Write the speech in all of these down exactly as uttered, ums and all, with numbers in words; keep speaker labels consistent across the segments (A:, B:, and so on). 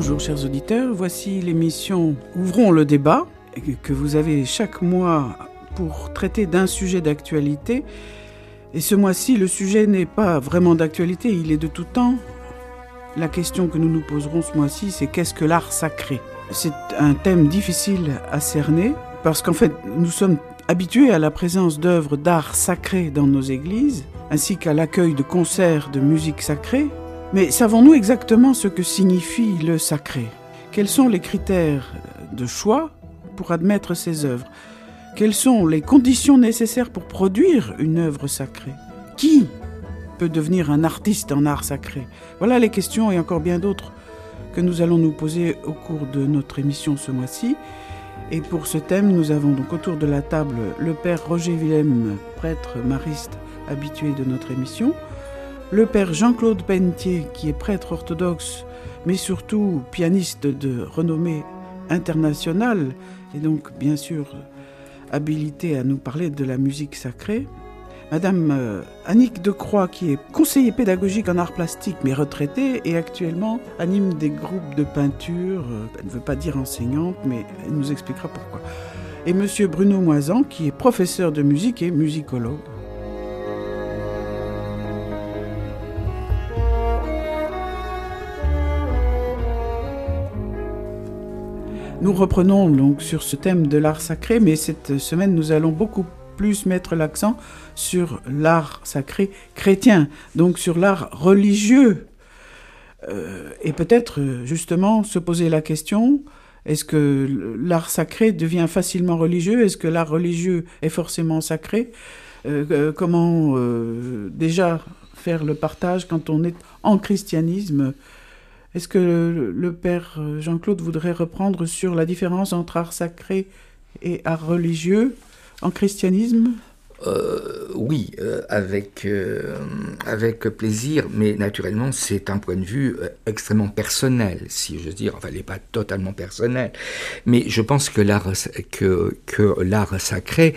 A: Bonjour chers auditeurs, voici l'émission Ouvrons le débat que vous avez chaque mois pour traiter d'un sujet d'actualité. Et ce mois-ci, le sujet n'est pas vraiment d'actualité, il est de tout temps. La question que nous nous poserons ce mois-ci, c'est qu'est-ce que l'art sacré ? C'est un thème difficile à cerner parce qu'en fait, nous sommes habitués à la présence d'œuvres d'art sacré dans nos églises, ainsi qu'à l'accueil de concerts de musique sacrée. Mais savons-nous exactement ce que signifie le sacré ? Quels sont les critères de choix pour admettre ces œuvres ? Quelles sont les conditions nécessaires pour produire une œuvre sacrée ? Qui peut devenir un artiste en art sacré ? Voilà les questions et encore bien d'autres que nous allons nous poser au cours de notre émission ce mois-ci. Et pour ce thème, nous avons donc autour de la table le père Roger Willem, prêtre mariste habitué de notre émission, le père Jean-Claude Pennetier, qui est prêtre orthodoxe, mais surtout pianiste de renommée internationale, et donc bien sûr habilité à nous parler de la musique sacrée. Madame euh, Annick Decroix, qui est conseiller pédagogique en art plastique, mais retraitée, et actuellement anime des groupes de peinture. Euh, elle ne veut pas dire enseignante, mais elle nous expliquera pourquoi. Et monsieur Bruno Moisan, qui est professeur de musique et musicologue. Nous reprenons donc sur ce thème de l'art sacré, mais cette semaine, nous allons beaucoup plus mettre l'accent sur l'art sacré chrétien, donc sur l'art religieux. Euh, et peut-être, justement, se poser la question, est-ce que l'art sacré devient facilement religieux ? Est-ce que l'art religieux est forcément sacré ? euh, euh, Comment euh, déjà faire le partage quand on est en christianisme ? Est-ce que le, le père Jean-Claude voudrait reprendre sur la différence entre art sacré et art religieux en christianisme ?
B: euh, Oui, euh, avec, euh, avec plaisir, mais naturellement c'est un point de vue euh, extrêmement personnel, si je veux dire, enfin il n'est pas totalement personnel, mais je pense que l'art, que, que l'art sacré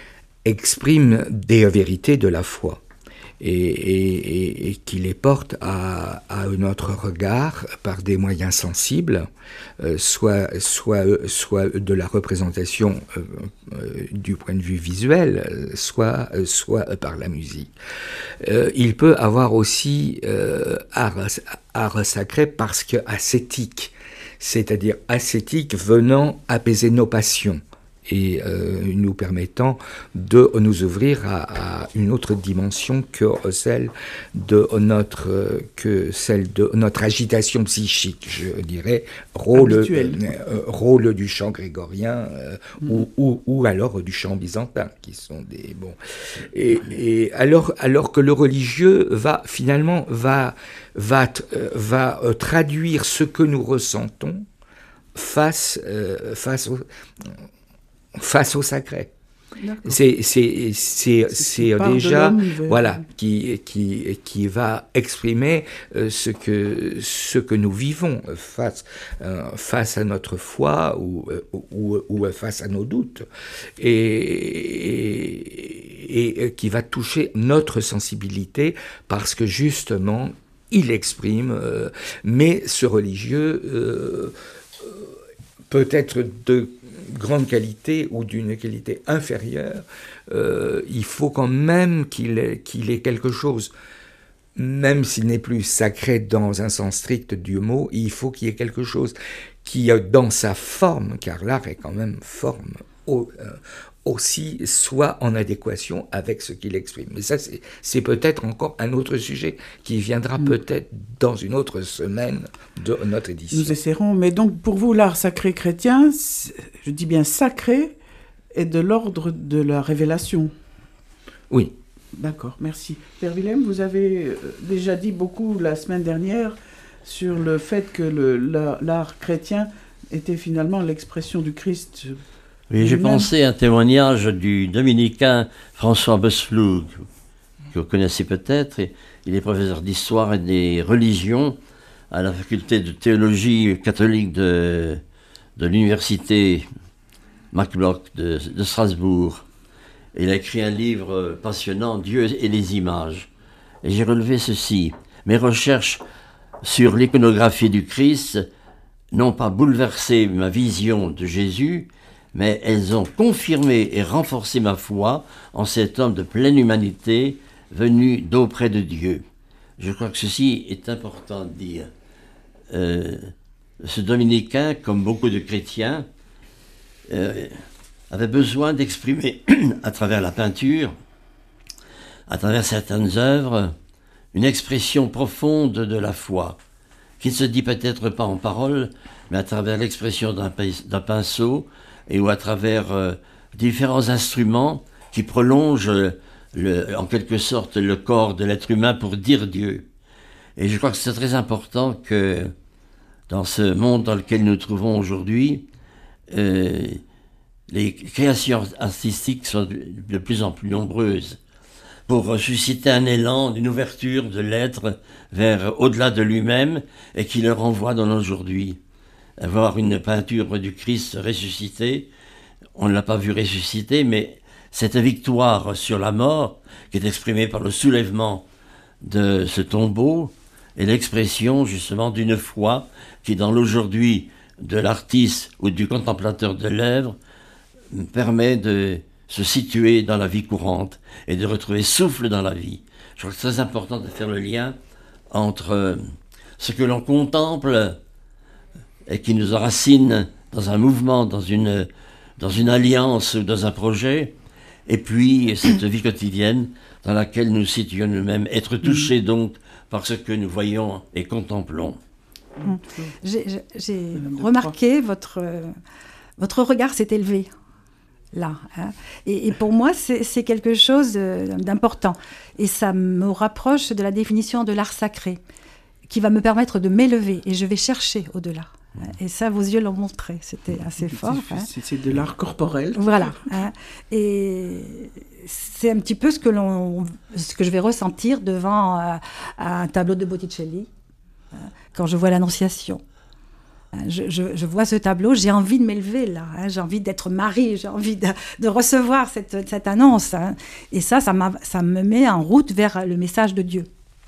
B: exprime des vérités de la foi. Et, et, et qui les porte à, à notre regard par des moyens sensibles, euh, soit, soit, soit de la représentation euh, euh, du point de vue visuel, soit, soit par la musique. Euh, il peut avoir aussi euh, art, art sacré parce que ascétique, c'est-à-dire ascétique venant apaiser nos passions. Et euh, nous permettant de nous ouvrir à, à une autre dimension que celle de notre que celle de notre agitation psychique, je dirais, rôle euh, rôle du chant grégorien euh, mmh. ou, ou ou alors du chant byzantin, qui sont des bon et, et alors alors que le religieux va finalement va va va euh, traduire ce que nous ressentons face euh, face au face au sacré. C'est, c'est, c'est, c'est déjà, de voilà, qui, qui, qui va exprimer euh, ce que, ce que nous vivons face, euh, face à notre foi ou, ou, ou face à nos doutes. Et, et, et qui va toucher notre sensibilité parce que justement, il exprime, euh, mais ce religieux euh, peut être de grande qualité ou d'une qualité inférieure, euh, il faut quand même qu'il ait, qu'il ait quelque chose, même s'il n'est plus sacré dans un sens strict du mot, il faut qu'il y ait quelque chose qui, dans sa forme, car l'art est quand même forme, au, euh, aussi soit en adéquation avec ce qu'il exprime. Mais ça, c'est, c'est peut-être encore un autre sujet qui viendra mmh. peut-être dans une autre semaine de notre édition.
A: Nous essaierons, mais donc pour vous, l'art sacré chrétien, je dis bien sacré, est de l'ordre de la révélation.
B: Oui.
A: D'accord, merci. Père Willem, vous avez déjà dit beaucoup la semaine dernière sur le fait que le, la, l'art chrétien était finalement l'expression du Christ.
C: Oui, j'ai pensé à un témoignage du dominicain François Boesflug, que vous connaissez peut-être. Il est professeur d'histoire et des religions à la faculté de théologie catholique de, de l'université Max Bloch de, de Strasbourg. Il a écrit un livre passionnant, Dieu et les images. Et j'ai relevé ceci. Mes recherches sur l'iconographie du Christ n'ont pas bouleversé ma vision de Jésus, mais elles ont confirmé et renforcé ma foi en cet homme de pleine humanité venu d'auprès de Dieu. Je crois que ceci est important de dire. Euh, ce dominicain, comme beaucoup de chrétiens, euh, avait besoin d'exprimer à travers la peinture, à travers certaines œuvres, une expression profonde de la foi, qui ne se dit peut-être pas en parole, mais à travers l'expression d'un, d'un pinceau et ou à travers euh, différents instruments qui prolongent le, en quelque sorte le corps de l'être humain pour dire Dieu. Et je crois que c'est très important que dans ce monde dans lequel nous nous trouvons aujourd'hui, euh, les créations artistiques sont de plus en plus nombreuses pour susciter un élan, une ouverture de l'être vers au-delà de lui-même et qui le renvoie dans l'aujourd'hui. Avoir une peinture du Christ ressuscité, on ne l'a pas vu ressusciter, mais cette victoire sur la mort qui est exprimée par le soulèvement de ce tombeau est l'expression justement d'une foi qui dans l'aujourd'hui de l'artiste ou du contemplateur de l'œuvre permet de se situer dans la vie courante et de retrouver souffle dans la vie. Je crois que c'est très important de faire le lien entre ce que l'on contemple et qui nous enracine dans un mouvement, dans une, dans une alliance ou dans un projet, et puis cette vie quotidienne dans laquelle nous situons nous-mêmes, être touchés donc par ce que nous voyons et contemplons.
D: J'ai, j'ai remarqué votre, votre regard s'est élevé là. Hein. Et, et pour moi, c'est, c'est quelque chose d'important. Et ça me rapproche de la définition de l'art sacré, qui va me permettre de m'élever. Et je vais chercher au-delà. Et ça, vos yeux l'ont montré. C'était assez fort.
A: C'est,
D: hein.
A: c'est, c'est de l'art corporel.
D: Voilà. Hein. Et c'est un petit peu ce que, l'on, ce que je vais ressentir devant euh, un tableau de Botticelli, euh, quand je vois l'Annonciation. Je, je, je vois ce tableau, j'ai envie de m'élever là, hein, j'ai envie d'être Marie, j'ai envie de, de recevoir cette, cette annonce. Hein, et ça, ça, m'a, ça me met en route vers le message de Dieu.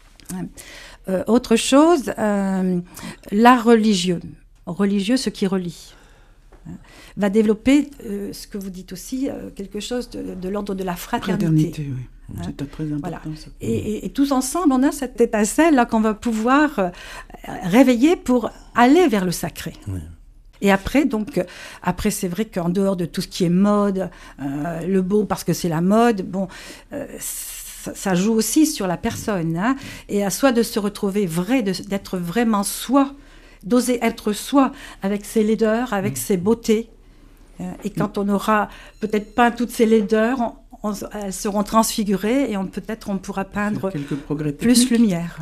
D: Euh, autre chose, euh, l'art religieux, religieux, ce qui relie, hein, va développer, euh, ce que vous dites aussi, euh, quelque chose de, de l'ordre de la fraternité.
A: Fraternité, oui.
D: Hein,
A: c'est très important.
D: voilà.
A: Ça.
D: Et, et, et tous ensemble, on a cette étincelle là qu'on va pouvoir euh, réveiller pour aller vers le sacré.
C: Oui.
D: Et après, donc, après, c'est vrai qu'en dehors de tout ce qui est mode, euh, le beau parce que c'est la mode, bon, euh, ça, ça joue aussi sur la personne. Hein, et à soi de se retrouver vrai, de, d'être vraiment soi, d'oser être soi avec ses laideurs, avec mmh. ses beautés. Et quand on aura peut-être peint toutes ces laideurs, on, on, elles seront transfigurées et on, peut-être on pourra peindre plus lumière.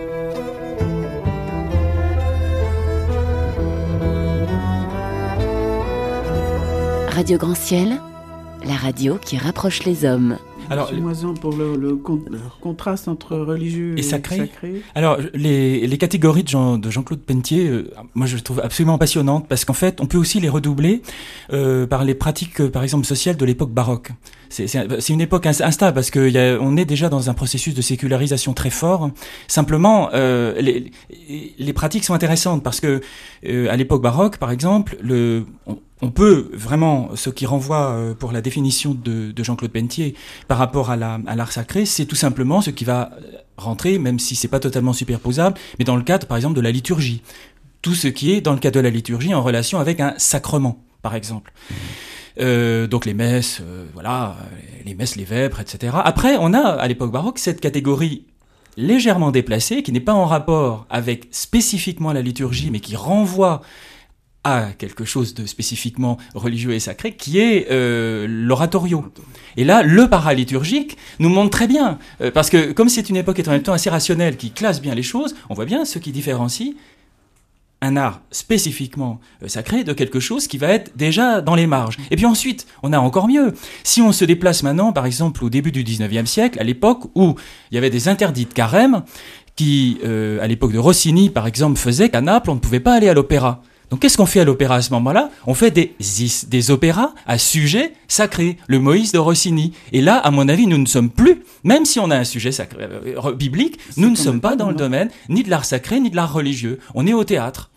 E: Radio Grand Ciel, la radio qui rapproche les hommes.
A: Alors, Moisan pour le, le, le contraste entre religieux et, et sacré. sacré.
F: Alors, les, les catégories de, Jean, de Jean-Claude Pelletier, euh, moi je les trouve absolument passionnantes parce qu'en fait, on peut aussi les redoubler euh, par les pratiques, euh, par exemple, sociales de l'époque baroque. C'est, c'est, c'est une époque instable parce que y a, on est déjà dans un processus de sécularisation très fort. Simplement, euh, les, les pratiques sont intéressantes parce que euh, à l'époque baroque, par exemple, le on, On peut vraiment, ce qui renvoie pour la définition de, de Jean-Claude Pelletier par rapport à, la, à l'art sacré, c'est tout simplement ce qui va rentrer, même si c'est pas totalement superposable, mais dans le cadre, par exemple, de la liturgie. Tout ce qui est dans le cadre de la liturgie en relation avec un sacrement, par exemple. Euh, donc les messes, euh, voilà, les messes, les vêpres, et cetera. Après, on a, à l'époque baroque, cette catégorie légèrement déplacée, qui n'est pas en rapport avec spécifiquement la liturgie, mais qui renvoie à quelque chose de spécifiquement religieux et sacré, qui est euh, l'oratorio. Et là, le paraliturgique nous montre très bien, euh, parce que comme c'est une époque qui est en même temps assez rationnelle, qui classe bien les choses, on voit bien ce qui différencie un art spécifiquement euh, sacré de quelque chose qui va être déjà dans les marges. Et puis ensuite, on a encore mieux. Si on se déplace maintenant, par exemple, au début du dix-neuvième siècle, à l'époque où il y avait des interdits de carême, qui, euh, à l'époque de Rossini, par exemple, faisaient qu'à Naples, on ne pouvait pas aller à l'opéra. Donc qu'est-ce qu'on fait à l'opéra à ce moment-là ? On fait des, des opéras à sujet sacré, le Moïse de Rossini. Et là, à mon avis, nous ne sommes plus, même si on a un sujet sacré, euh, biblique, nous ne sommes pas dans le domaine ni de l'art sacré, ni de l'art religieux. On est au théâtre.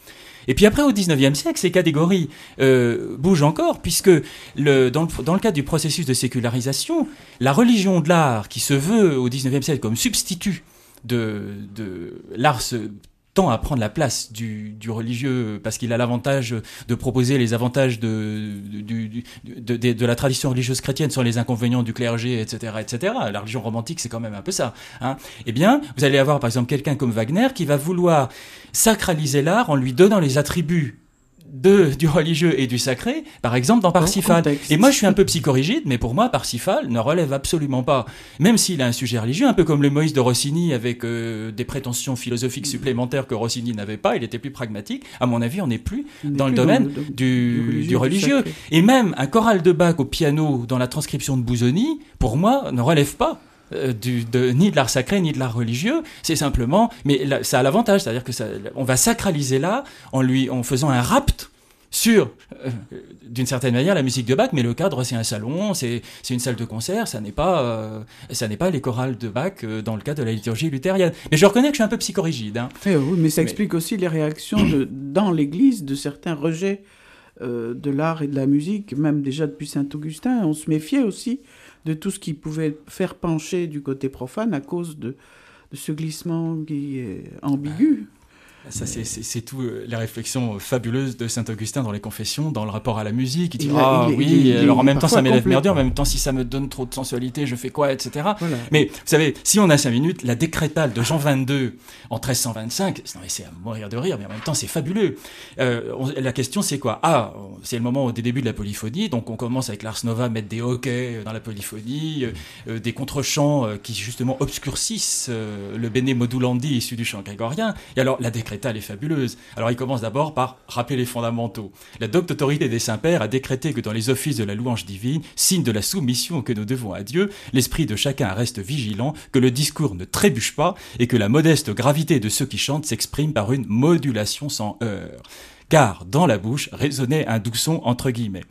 F: Et puis après, au dix-neuvième siècle, ces catégories euh, bougent encore, puisque le, dans, le, dans le cadre du processus de sécularisation, la religion de l'art, qui se veut au dix-neuvième siècle comme substitut de, de l'art, se, tend à prendre la place du, du religieux, parce qu'il a l'avantage de proposer les avantages de, de, de, de, de, de la tradition religieuse chrétienne sur les inconvénients du clergé, et cetera, et cetera. La religion romantique, c'est quand même un peu ça. Hein. Eh bien, vous allez avoir par exemple quelqu'un comme Wagner qui va vouloir sacraliser l'art en lui donnant les attributs de, du religieux et du sacré, par exemple dans Parsifal. Et moi je suis un peu psychorigide, mais pour moi Parsifal ne relève absolument pas, même s'il a un sujet religieux, un peu comme le Moïse de Rossini avec euh, des prétentions philosophiques supplémentaires que Rossini n'avait pas, il était plus pragmatique. À mon avis, on n'est plus on dans le plus domaine dans le, du, du religieux. Du religieux. Du et même un choral de Bach au piano dans la transcription de Busoni, pour moi, ne relève pas Euh, du, de, ni de l'art sacré ni de l'art religieux, c'est simplement, mais là, ça a l'avantage, c'est-à-dire que ça, on va sacraliser là en lui, en faisant un rapt sur, euh, d'une certaine manière, la musique de Bach, mais le cadre c'est un salon, c'est, c'est une salle de concert, ça n'est pas, euh, ça n'est pas les chorales de Bach euh, dans le cadre de la liturgie luthérienne. Mais je reconnais que je suis un peu psychorigide. Hein.
A: Eh oui, mais ça explique mais... aussi les réactions de, dans l'Église de certains rejets euh, de l'art et de la musique, même déjà depuis Saint-Augustin. On se méfiait aussi de tout ce qui pouvait faire pencher du côté profane à cause de, de ce glissement qui est ambigu.
F: Ça, c'est, c'est, c'est tout euh, les réflexions fabuleuses de Saint-Augustin dans les Confessions, dans le rapport à la musique. Il dit, il a, ah il, oui, il, il, alors en même temps ça m'élève merdure, en même temps si ça me donne trop de sensualité, je fais quoi, et cetera. Voilà. Mais vous savez, si on a cinq minutes, la décrétale de Jean vingt-deux en treize cent vingt-cinq, non, mais c'est à mourir de rire, mais en même temps c'est fabuleux. Euh, on, la question c'est quoi ? Ah, c'est le moment des débuts de la polyphonie, donc on commence avec l'Ars Nova, mettre des hoquets dans la polyphonie, euh, euh, des contre-chants euh, qui justement obscurcissent euh, le bene modulandi issu du chant grégorien. Et alors la décrétale est fabuleuse. Alors il commence d'abord par rappeler les fondamentaux. La docte autorité des saints-pères a décrété que dans les offices de la louange divine, signe de la soumission que nous devons à Dieu, l'esprit de chacun reste vigilant, que le discours ne trébuche pas et que la modeste gravité de ceux qui chantent s'exprime par une modulation sans heurts. Car dans la bouche résonnait un doux son entre guillemets.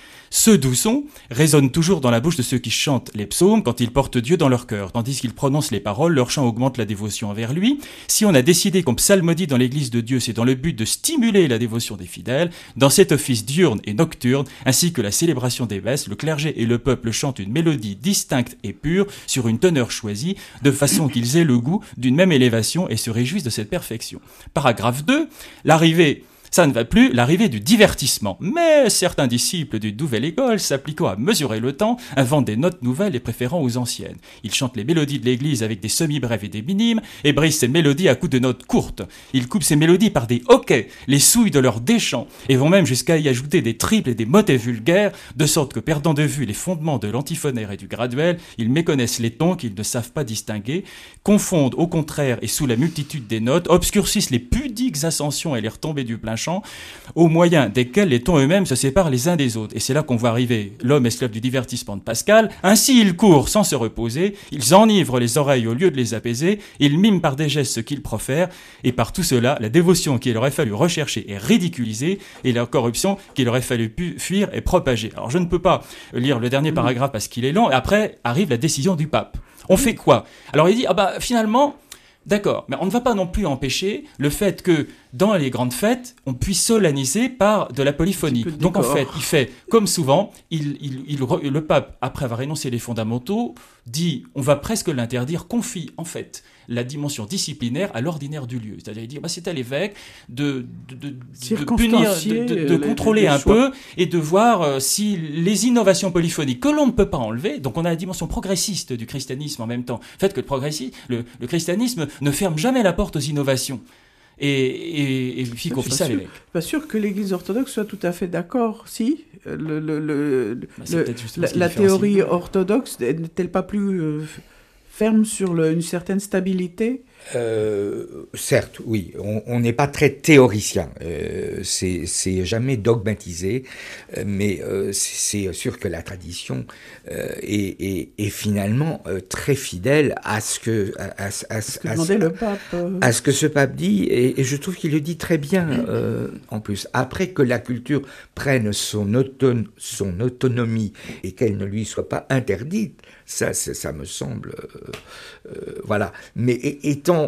F: Ce doux son résonne toujours dans la bouche de ceux qui chantent les psaumes quand ils portent Dieu dans leur cœur. Tandis qu'ils prononcent les paroles, leur chant augmente la dévotion envers lui. Si on a décidé qu'on psalmodie dans l'église de Dieu, c'est dans le but de stimuler la dévotion des fidèles. Dans cet office diurne et nocturne, ainsi que la célébration des messes, le clergé et le peuple chantent une mélodie distincte et pure sur une teneur choisie, de façon qu'ils aient le goût d'une même élévation et se réjouissent de cette perfection. Paragraphe deux, l'arrivée Ça ne va plus, l'arrivée du divertissement. Mais certains disciples d'une nouvelle école, s'appliquant à mesurer le temps, inventent des notes nouvelles et préférant aux anciennes. Ils chantent les mélodies de l'église avec des semi-brèves et des minimes, et brisent ces mélodies à coups de notes courtes. Ils coupent ces mélodies par des hoquets, les souillent de leurs déchants, et vont même jusqu'à y ajouter des triples et des motets vulgaires, de sorte que, perdant de vue les fondements de l'antiphonaire et du graduel, ils méconnaissent les tons qu'ils ne savent pas distinguer, confondent au contraire et sous la multitude des notes, obscurcissent les pudiques ascensions et les retombées du plein chant, au moyen desquels les tons eux-mêmes se séparent les uns des autres. Et c'est là qu'on voit arriver l'homme esclave du divertissement de Pascal. Ainsi ils courent sans se reposer, ils enivrent les oreilles au lieu de les apaiser, ils miment par des gestes ce qu'ils profèrent, et par tout cela, la dévotion qu'il aurait fallu rechercher est ridiculisée, et la corruption qu'il aurait fallu fuir est propagée. Alors je ne peux pas lire le dernier paragraphe parce qu'il est long, et après arrive la décision du pape. On fait quoi ? Alors il dit, ah bah finalement... D'accord, mais on ne va pas non plus empêcher le fait que dans les grandes fêtes, on puisse solenniser par de la polyphonie. Donc en fait, il fait comme souvent, il, il, il, le pape, après avoir énoncé les fondamentaux, dit on va presque l'interdire, confie en fait la dimension disciplinaire à l'ordinaire du lieu. C'est-à-dire il dit bah, c'est à l'évêque de, de, de, de punir, de, de, de contrôler un peu et de voir euh, si les innovations polyphoniques que l'on ne peut pas enlever, donc on a la dimension progressiste du christianisme en même temps, le fait que le, progressi, le, le christianisme ne ferme jamais la porte aux innovations. Et, et, et fit confie ça à l'évêque.
A: Pas sûr que l'Église orthodoxe soit tout à fait d'accord, si le, le, le, bah, le, la, la théorie orthodoxe n'est-elle pas plus euh, ferme sur le, une certaine stabilité ?
B: Euh, certes, oui, on n'est pas très théoricien, euh, c'est, c'est jamais dogmatisé, euh, mais euh, c'est, c'est sûr que la tradition euh, est, est, est finalement euh, très fidèle à ce que, à, à, à, à, ce, que à,
A: le pape, euh...
B: à ce que ce pape dit, et, et je trouve qu'il le dit très bien euh, en plus. Après que la culture prenne son, auton, son autonomie et qu'elle ne lui soit pas interdite, ça, ça, ça me semble, euh, euh, voilà. Mais étant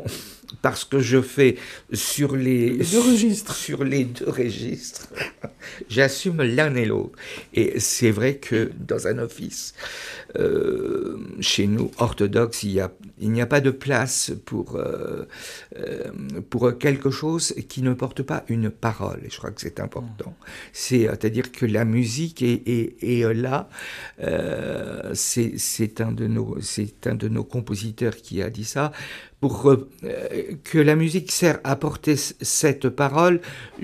B: parce que je fais sur les,
A: les deux registres.
B: Sur les deux registres, j'assume l'un et l'autre. Et c'est vrai que dans un office, euh, chez nous, orthodoxe, il y a, il n'y a pas de place pour, euh, euh, pour quelque chose qui ne porte pas une parole. Et je crois que c'est important. C'est, c'est-à-dire que la musique est, est, est là. Euh, c'est, c'est, un de nos, c'est un de nos compositeurs qui a dit ça. Pour euh, que la musique sert à porter cette parole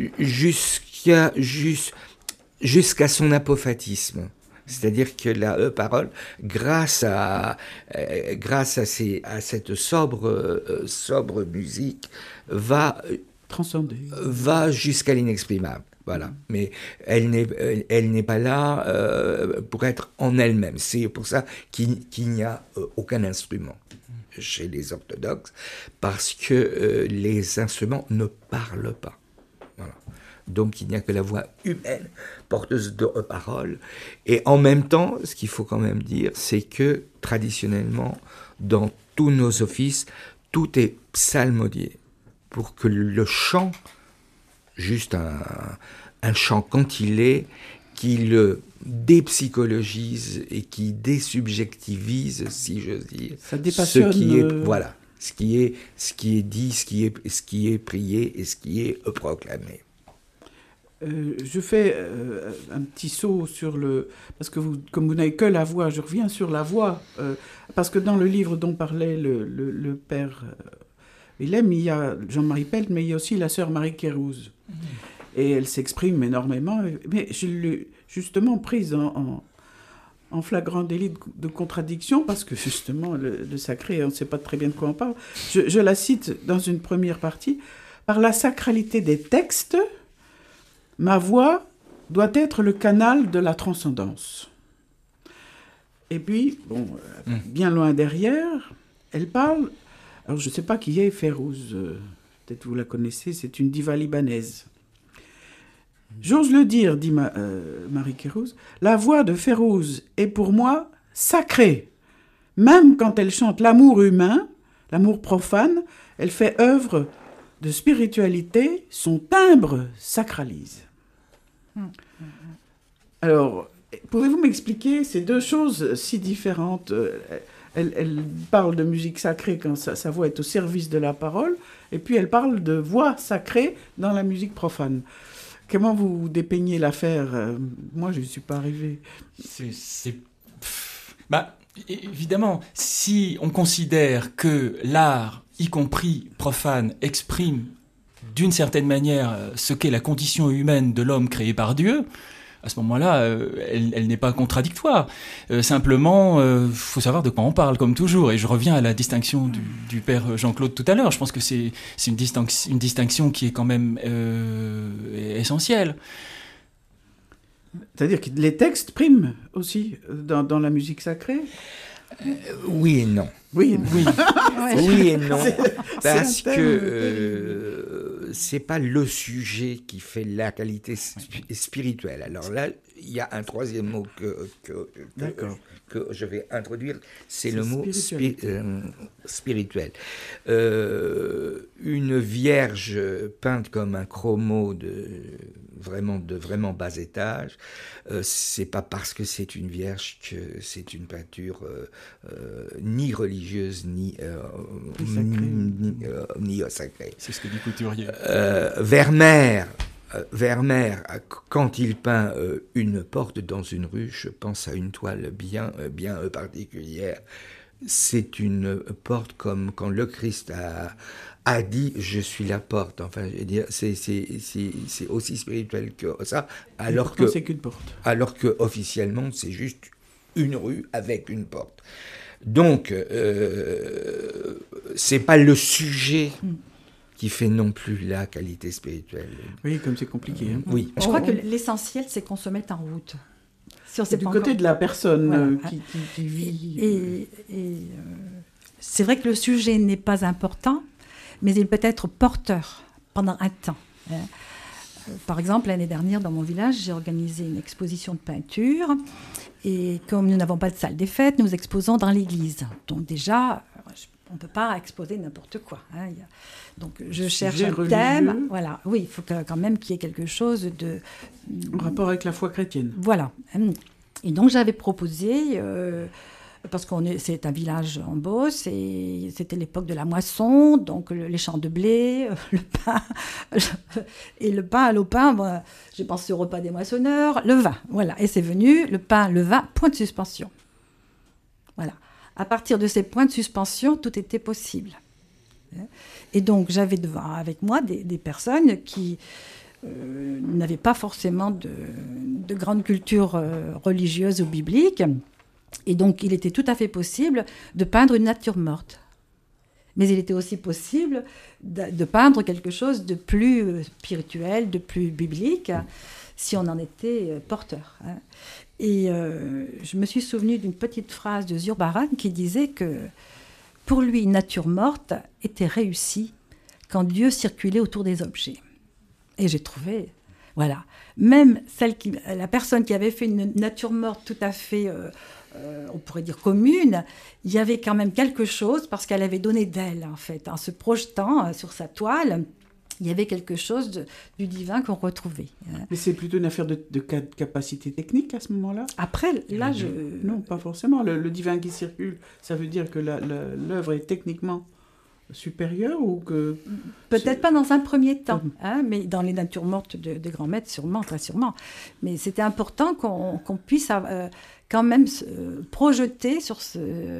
B: jusqu'à, jus, jusqu'à son apophatisme. C'est-à-dire que la euh, parole, grâce à, euh, grâce à, ces, à cette sobre, euh, sobre musique, va
A: transcender,
B: va jusqu'à l'inexprimable. Voilà, mais elle n'est, elle n'est pas là euh, pour être en elle-même. C'est pour ça qu'il, qu'il n'y a euh, aucun instrument chez les orthodoxes, parce que euh, les instruments ne parlent pas. Voilà. Donc il n'y a que la voix humaine, porteuse de paroles. Et en même temps, ce qu'il faut quand même dire, c'est que traditionnellement, dans tous nos offices, tout est psalmodié, pour que le chant, juste un, un chant quand il est, qui le dépsychologise et qui désubjectivise, si j'ose dire,
A: ça dépassionne,
B: ce qui est,
A: euh...
B: voilà, ce qui est, ce qui est dit, ce qui est, ce qui est prié et ce qui est proclamé.
A: Euh, je fais euh, un petit saut sur le... Parce que vous, comme vous n'avez que la voix, je reviens sur la voix. Euh, parce que dans le livre dont parlait le, le, le père euh, Willem, il y a Jean-Marie Pelt, mais il y a aussi la sœur Marie Kérouz. Mmh. Et elle s'exprime énormément. Mais je l'ai justement prise en, en, en flagrant délit de, de contradiction, parce que justement, le, le sacré, on ne sait pas très bien de quoi on parle. Je, je la cite dans une première partie. « Par la sacralité des textes, ma voix doit être le canal de la transcendance. » Et puis, bon, mmh. bien loin derrière, elle parle... Alors, je ne sais pas qui est Férouz, euh, peut-être vous la connaissez, c'est une diva libanaise. J'ose le dire, dit ma, euh, Marie Kérouz, la voix de Férouz est pour moi sacrée. Même quand elle chante l'amour humain, l'amour profane, elle fait œuvre de spiritualité, son timbre sacralise. Alors, pouvez-vous m'expliquer ces deux choses si différentes ? Elle, elle parle de musique sacrée quand sa, sa voix est au service de la parole, et puis elle parle de voix sacrée dans la musique profane. Comment vous dépeignez l'affaire ? Moi, je ne suis pas arrivé.
F: C'est, c'est... Bah, évidemment, si on considère que l'art, y compris profane, exprime d'une certaine manière ce qu'est la condition humaine de l'homme créé par Dieu, à ce moment-là, euh, elle, elle n'est pas contradictoire. Euh, simplement, il euh, faut savoir de quoi on parle, comme toujours. Et je reviens à la distinction du, du père Jean-Claude tout à l'heure. Je pense que c'est, c'est une, distinction, une distinction qui est quand même euh, essentielle.
A: C'est-à-dire que les textes priment aussi dans, dans la musique sacrée ?
B: euh, Oui et non.
A: Oui et non.
B: Oui, oui et non. C'est, parce c'est que euh, c'est pas le sujet qui fait la qualité sp- spirituelle. Alors là, il y a un troisième mot que, que, que, que je vais introduire, c'est, c'est le mot spi- euh, spirituel. Euh, une vierge peinte comme un chromo de vraiment de vraiment bas étage, euh, c'est pas parce que c'est une vierge que c'est une peinture euh, euh, ni religieuse ni euh, ni, euh, ni euh, sacrée.
F: C'est ce que dit Couturier.
B: Euh, Vermeer, euh, Vermeer, quand il peint euh, une porte dans une rue, je pense à une toile bien euh, bien euh, particulière. C'est une porte comme quand le Christ a, a dit « je suis la porte ». Enfin, je veux dire, c'est, c'est, c'est, c'est aussi spirituel que ça, alors que,
A: c'est qu'une porte.
B: Alors que officiellement, c'est juste une rue avec une porte. Donc, euh, c'est pas le sujet qui fait non plus la qualité spirituelle.
A: Oui, comme c'est compliqué. Hein.
B: Oui.
D: Je crois que l'essentiel, c'est qu'on se mette en route. Si
A: c'est du côté encore... de la personne voilà. euh, qui, qui, qui vit.
D: Et, et, et euh, c'est vrai que le sujet n'est pas important, mais il peut être porteur pendant un temps. Euh, par exemple, l'année dernière, dans mon village, j'ai organisé une exposition de peinture. Et comme nous n'avons pas de salle des fêtes, nous exposons dans l'église. Donc déjà, on ne peut pas exposer n'importe quoi. Hein. Il y a... Donc, je cherche
A: Sujet
D: un
A: religieux.
D: thème. Voilà. Oui, il faut que, quand même qu'il y ait quelque chose de...
A: En rapport avec la foi chrétienne.
D: Voilà. Et donc, j'avais proposé, euh, parce que c'est un village en Beauce, et c'était l'époque de la moisson, donc le, les champs de blé, euh, le pain, et le pain à l'opin, bon, j'ai pensé au repas des moissonneurs, le vin. Voilà. Et c'est venu, le pain, le vin, point de suspension. Voilà. À partir de ces points de suspension, tout était possible. Et donc, j'avais devant avec moi des, des personnes qui euh, n'avaient pas forcément de, de grande culture euh, religieuse ou biblique. Et donc, il était tout à fait possible de peindre une nature morte. Mais il était aussi possible de, de peindre quelque chose de plus euh, spirituel, de plus biblique, si on en était euh, porteur. Hein. Et euh, je me suis souvenue d'une petite phrase de Zurbaran qui disait que pour lui, une nature morte était réussie quand Dieu circulait autour des objets. Et j'ai trouvé, voilà, même celle qui, la personne qui avait fait une nature morte tout à fait, euh, euh, on pourrait dire commune, il y avait quand même quelque chose parce qu'elle avait donné d'elle, en fait, en se projetant euh, sur sa toile. Il y avait quelque chose de, du divin qu'on retrouvait.
A: Mais c'est plutôt une affaire de, de capacité technique à ce moment-là ?
D: Après, là, je...
A: Non, pas forcément. Le, le divin qui circule, ça veut dire que la, la, l'œuvre est techniquement supérieure ou que...
D: Peut-être pas dans un premier temps, hein, mais dans les natures mortes de, de grands maîtres, sûrement, très sûrement. Mais c'était important qu'on, qu'on puisse euh, quand même se euh, projeter sur, ce,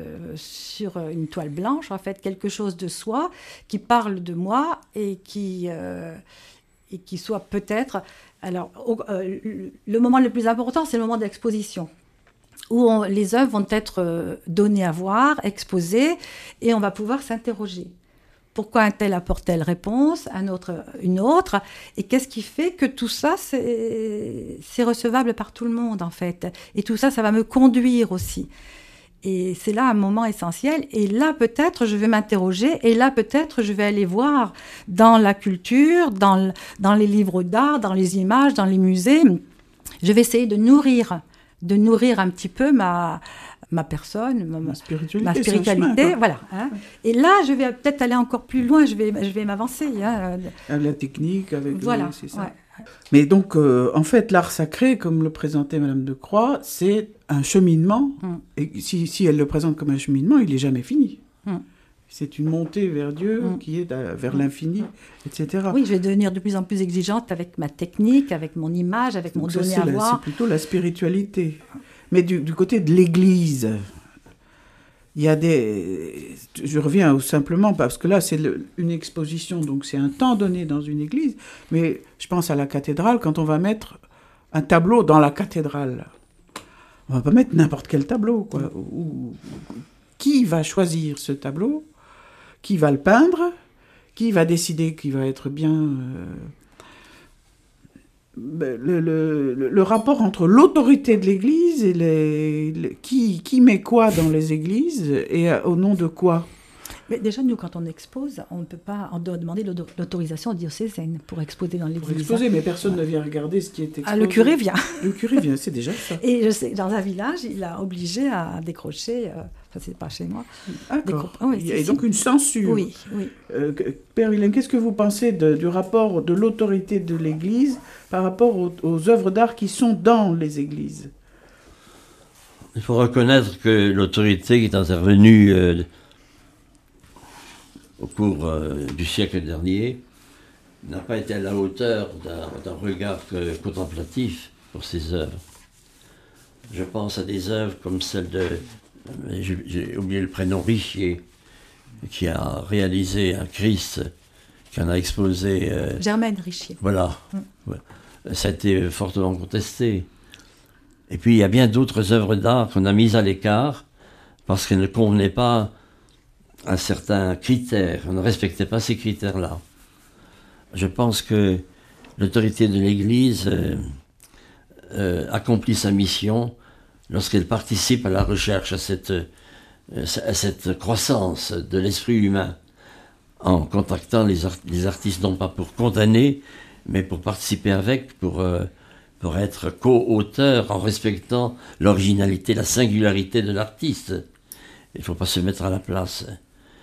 D: sur une toile blanche, en fait, quelque chose de soi qui parle de moi et qui, euh, et qui soit peut-être... Alors, au, euh, le moment le plus important, c'est le moment d'exposition, où on, les œuvres vont être euh, données à voir, exposées, et on va pouvoir s'interroger. Pourquoi un tel apporte telle réponse, un autre une autre, et qu'est-ce qui fait que tout ça, c'est, c'est recevable par tout le monde, en fait. Et tout ça, ça va me conduire aussi. Et c'est là un moment essentiel, et là, peut-être, je vais m'interroger, et là, peut-être, je vais aller voir dans la culture, dans, le, dans les livres d'art, dans les images, dans les musées, je vais essayer de nourrir de nourrir un petit peu ma, ma personne, ma,
A: ma spiritualité.
D: Ma spiritualité chemin, voilà. Hein. Et là, je vais peut-être aller encore plus loin, je vais, je vais m'avancer. Hein.
A: Avec la technique, avec
D: voilà,
A: le, c'est ça.
D: Ouais.
A: Mais donc, euh, en fait, l'art sacré, comme le présentait Madame de Croix, c'est un cheminement. Mm. Et si, si elle le présente comme un cheminement, il n'est jamais fini. Mm. C'est une montée vers Dieu mm. qui est à, vers mm. l'infini, et cetera.
D: Oui, je vais devenir de plus en plus exigeante avec ma technique, avec mon image, avec
A: donc
D: mon
A: ça,
D: donné
A: c'est
D: à
A: la,
D: voir.
A: C'est plutôt la spiritualité. Mais du, du côté de l'Église, il y a des... Je reviens simplement parce que là, c'est le, une exposition, donc c'est un temps donné dans une église. Mais je pense à la cathédrale, quand on va mettre un tableau dans la cathédrale. On ne va pas mettre n'importe quel tableau, quoi. Ou, qui va choisir ce tableau ? Qui va le peindre ? Qui va décider qu'il va être bien... Euh... Le, le, le rapport entre l'autorité de l'Église et les, les, qui, qui met quoi dans les églises et au nom de quoi ?
D: Mais déjà, nous, quand on expose, on ne peut pas, on doit demander l'autorisation diocésaine pour exposer dans l'église.
A: Pour exposer, mais personne ne vient regarder ce qui est exposé.
D: Ah, le curé vient.
A: Le curé vient, c'est déjà ça.
D: Et je sais, dans un village, il a obligé à décrocher, euh, enfin, c'est pas chez moi.
A: D'accord.
D: Décro... Oui,
A: il y a donc une censure.
D: Oui, oui.
A: Euh, Père Willem, qu'est-ce que vous pensez de, du rapport de l'autorité de l'Église par rapport aux, aux œuvres d'art qui sont dans les églises ?
C: Il faut reconnaître que l'autorité qui est intervenue euh, au cours euh, du siècle dernier n'a pas été à la hauteur d'un, d'un regard euh, contemplatif pour ces œuvres. Je pense à des œuvres comme celle de, euh, j'ai, j'ai oublié le prénom, Richier, qui a réalisé un Christ, qui en a exposé... Euh,
D: Germaine Richier.
C: Voilà. Mm. Ouais. Ça a été fortement contesté. Et puis il y a bien d'autres œuvres d'art qu'on a mises à l'écart parce qu'elles ne convenaient pas à certains critères, on ne respectait pas ces critères-là. Je pense que l'autorité de l'Église euh, euh, accomplit sa mission lorsqu'elle participe à la recherche, à cette, euh, à cette croissance de l'esprit humain, en contactant les, art- les artistes, non pas pour condamner, mais pour participer avec, pour, euh, pour être co-auteur en respectant l'originalité, la singularité de l'artiste. Il ne faut pas se mettre à la place.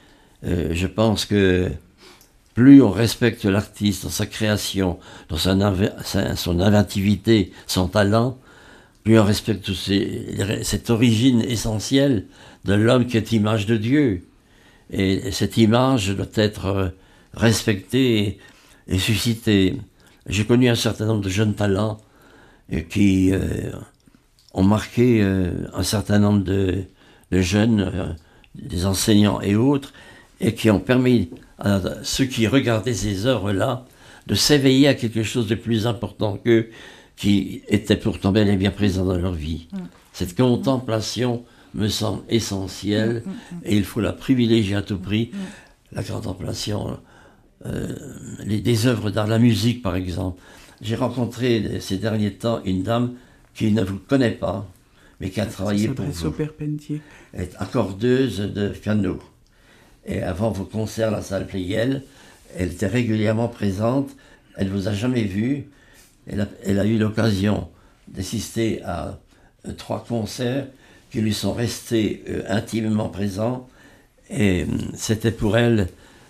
C: Euh, je pense que plus on respecte l'artiste dans sa création, dans son, inv- son inventivité, son talent, plus on respecte tous ces, cette origine essentielle de l'homme qui est image de Dieu. Et cette image doit être respectée et, et suscitée. J'ai connu un certain nombre de jeunes talents euh, qui euh, ont marqué euh, un certain nombre de, de jeunes, euh, des enseignants et autres, et qui ont permis à ceux qui regardaient ces œuvres-là de s'éveiller à quelque chose de plus important qu'eux, qui était pourtant bel et bien présent dans leur vie. Mmh. Cette contemplation me semble essentielle, mmh, mmh. et il faut la privilégier à tout prix. Mmh. La contemplation euh, les, des œuvres d'art, la musique par exemple. J'ai rencontré ces derniers temps une dame qui ne vous connaît pas, mais qui a travaillé pour vous.
A: Au Père Pentier.
C: Elle est accordeuse de piano. Et avant vos concerts à la salle Pleyel, elle était régulièrement présente. Elle ne vous a jamais vu. Elle a, elle a eu l'occasion d'assister à euh, trois concerts qui lui sont restés euh, intimement présents. Et euh, c'était pour elle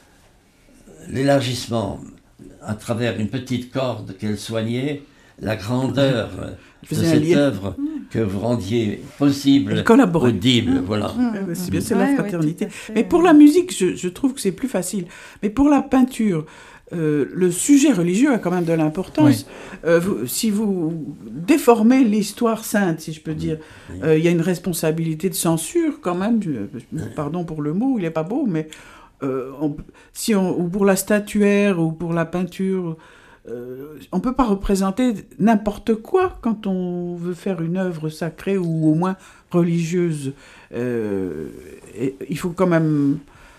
C: l'élargissement à travers une petite corde qu'elle soignait, la grandeur de cette œuvre que vous rendiez possible, audible, mmh. voilà.
A: Mmh. C'est bien, c'est la fraternité. Ouais, mais pour la musique, je, je trouve que c'est plus facile. Mais pour la peinture, euh, le sujet religieux a quand même de l'importance. Oui. Euh, vous, si vous déformez l'histoire sainte, si je peux dire, il oui. euh, y a une responsabilité de censure quand même. Pardon pour le mot, il n'est pas beau, mais euh, on, si on, ou pour la statuaire ou pour la peinture... Euh, on ne peut pas représenter n'importe quoi quand on veut faire une œuvre sacrée ou au moins religieuse. Euh, et il faut quand même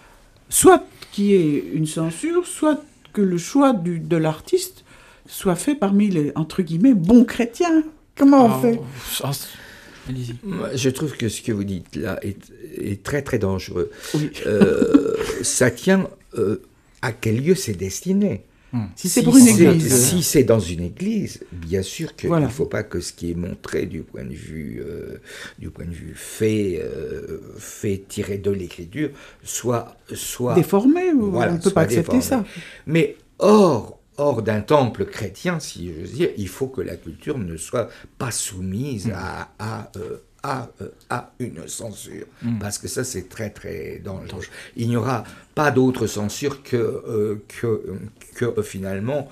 A: soit qu'il y ait une censure, soit que le choix du, de l'artiste soit fait parmi les, entre guillemets, bons chrétiens. Comment on oh, fait
B: oh, Allez-y. Je trouve que ce que vous dites là est, est très très dangereux. Oui. Euh, ça tient euh, à quel lieu c'est destiné.
A: Si c'est pour une église.
B: Si c'est dans une église, bien sûr qu'il voilà. ne faut pas que ce qui est montré du point de vue, euh, du point de vue fait, euh, fait tiré de l'écriture soit, soit
A: déformé. Voilà, on ne peut pas accepter déformé. Ça.
B: Mais hors, hors d'un temple chrétien, si je veux dire, il faut que la culture ne soit pas soumise mmh. à, à euh, À, à une censure, mmh. parce que ça c'est très très dangereux. Il n'y aura pas d'autre censure que, euh, que, que euh, finalement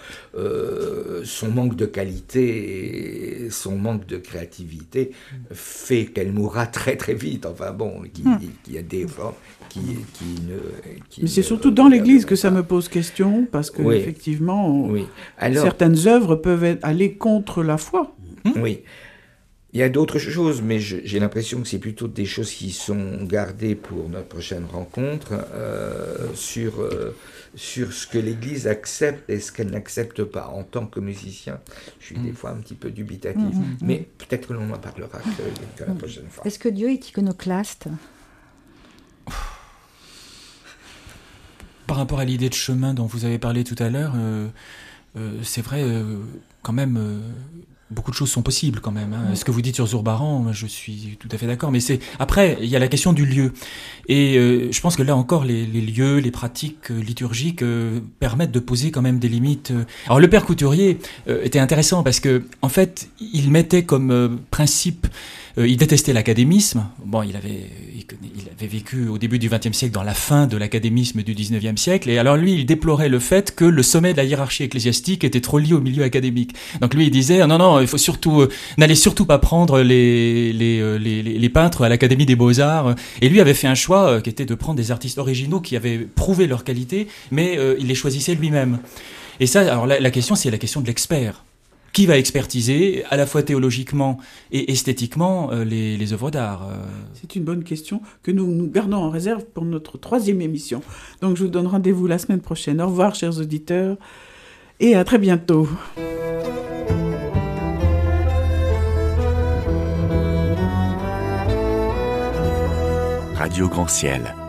B: euh, son manque de qualité et son manque de créativité mmh. fait qu'elle mourra très très vite. Enfin bon, qui, mmh. qui a des formes qui, qui ne... Qui
A: Mais c'est
B: ne,
A: surtout dans l'Église que ça me pose question, parce que oui. effectivement, on, oui. Alors, certaines œuvres peuvent être, aller contre la foi.
B: Mmh. Oui. Il y a d'autres choses, mais je, j'ai l'impression que c'est plutôt des choses qui sont gardées pour notre prochaine rencontre euh, sur, euh, sur ce que l'Église accepte et ce qu'elle n'accepte pas. En tant que musicien, je suis mmh. des fois un petit peu dubitatif, mmh. mais peut-être que l'on en parlera que, que la prochaine fois.
D: Est-ce que Dieu est iconoclaste ?
F: Par rapport à l'idée de chemin dont vous avez parlé tout à l'heure, euh, euh, c'est vrai, euh, quand même... Euh, beaucoup de choses sont possibles quand même. Hein. Ce que vous dites sur Zurbaran, je suis tout à fait d'accord. Mais c'est après, il y a la question du lieu. Et euh, je pense que là encore, les, les lieux, les pratiques euh, liturgiques euh, permettent de poser quand même des limites. Alors le père Couturier euh, était intéressant parce que en fait, il mettait comme euh, principe, euh, il détestait l'académisme. Bon, il avait, il, il avait vécu au début du vingtième siècle dans la fin de l'académisme du dix-neuvième siècle. Et alors lui, il déplorait le fait que le sommet de la hiérarchie ecclésiastique était trop lié au milieu académique. Donc lui, il disait non, non. Il faut surtout, euh, n'allez surtout pas prendre les, les, euh, les, les, les peintres à l'Académie des Beaux-Arts. Et lui avait fait un choix euh, qui était de prendre des artistes originaux qui avaient prouvé leur qualité, mais euh, il les choisissait lui-même. Et ça, alors la, la question, c'est la question de l'expert. Qui va expertiser, à la fois théologiquement et esthétiquement, euh, les, les œuvres d'art euh...
A: C'est une bonne question que nous nous gardons en réserve pour notre troisième émission. Donc je vous donne rendez-vous la semaine prochaine. Au revoir, chers auditeurs, et à très bientôt.
G: Radio Grand Ciel.